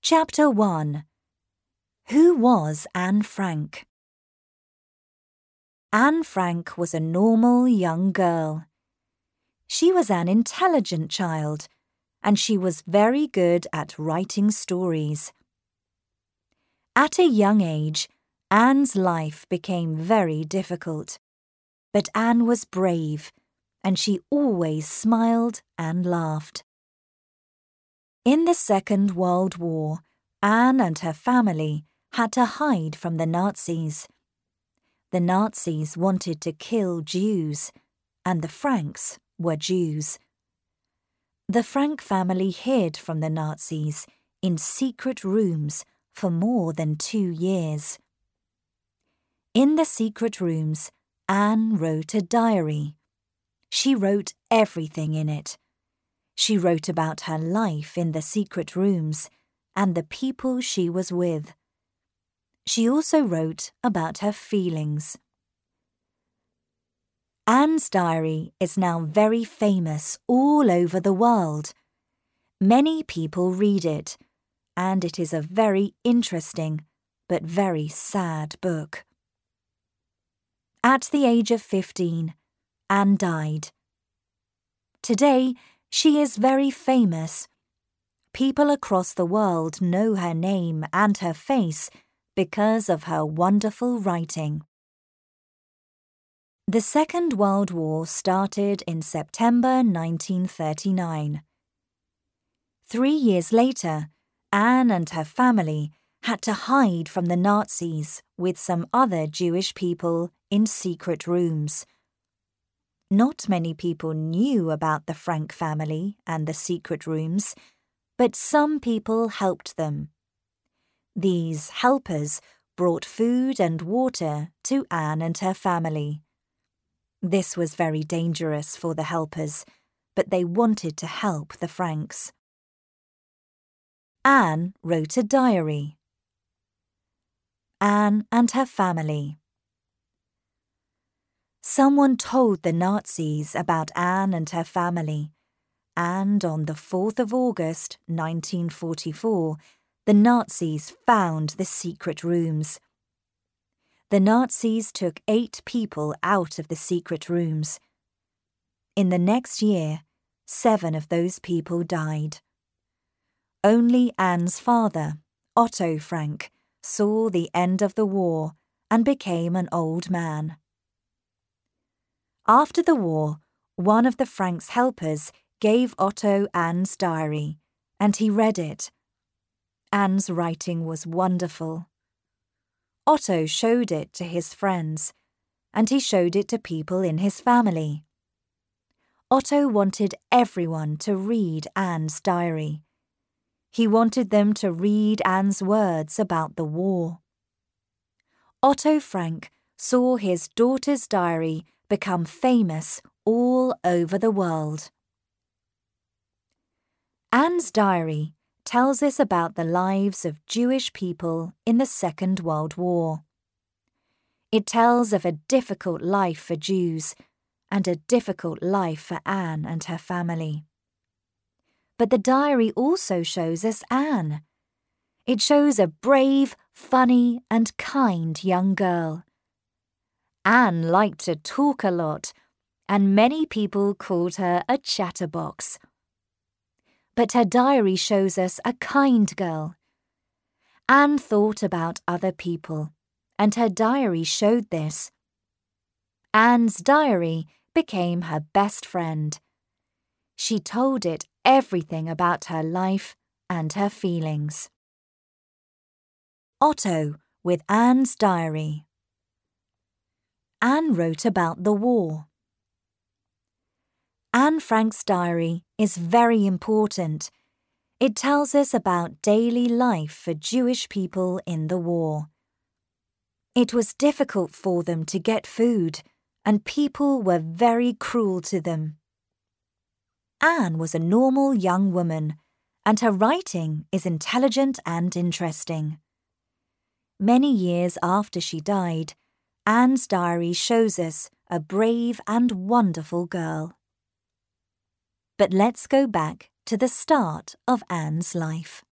Chapter 1. Who was Anne Frank? Anne Frank was a normal young girl. She was an intelligent child, and she was very good at writing stories. At a young age, Anne's life became very difficult. But Anne was brave, and she always smiled and laughed. In the Second World War, Anne and her family had to hide from the Nazis. The Nazis wanted to kill Jews, and the Franks were Jews. The Frank family hid from the Nazis in secret rooms for more than 2 years. In the secret rooms, Anne wrote a diary. She wrote everything in it. She wrote about her life in the secret rooms and the people she was with. She also wrote about her feelings. Anne's diary is now very famous all over the world. Many people read it, and it is a very interesting but very sad book. At the age of 15, Anne died. Today, she is very famous. People across the world know her name and her face because of her wonderful writing. The Second World War started in September 1939. 3 years later, Anne and her family had to hide from the Nazis with some other Jewish people in secret rooms. Not many people knew about the Frank family and the secret rooms, but some people helped them. These helpers brought food and water to Anne and her family. This was very dangerous for the helpers, but they wanted to help the Franks. Anne wrote a diary. Anne and her family. Someone told the Nazis about Anne and her family, and on the 4th of August, 1944, the Nazis found the secret rooms. The Nazis took 8 people out of the secret rooms. In the next year, 7 of those people died. Only Anne's father, Otto Frank, saw the end of the war and became an old man. After the war, one of the Franks' helpers gave Otto Anne's diary, and he read it. Anne's writing was wonderful. Otto showed it to his friends, and he showed it to people in his family. Otto wanted everyone to read Anne's diary. He wanted them to read Anne's words about the war. Otto Frank saw his daughter's diary become famous all over the world. Anne's diary tells us about the lives of Jewish people in the Second World War. It tells of a difficult life for Jews and a difficult life for Anne and her family. But the diary also shows us Anne. It shows a brave, funny, and kind young girl. Anne liked to talk a lot, and many people called her a chatterbox. But her diary shows us a kind girl. Anne thought about other people, and her diary showed this. Anne's diary became her best friend. She told it everything about her life and her feelings. Otto with Anne's diary. Anne wrote about the war. Anne Frank's diary is very important. It tells us about daily life for Jewish people in the war. It was difficult for them to get food, and people were very cruel to them. Anne was a normal young woman, and her writing is intelligent and interesting. Many years after she died, Anne's diary shows us a brave and wonderful girl. But let's go back to the start of Anne's life.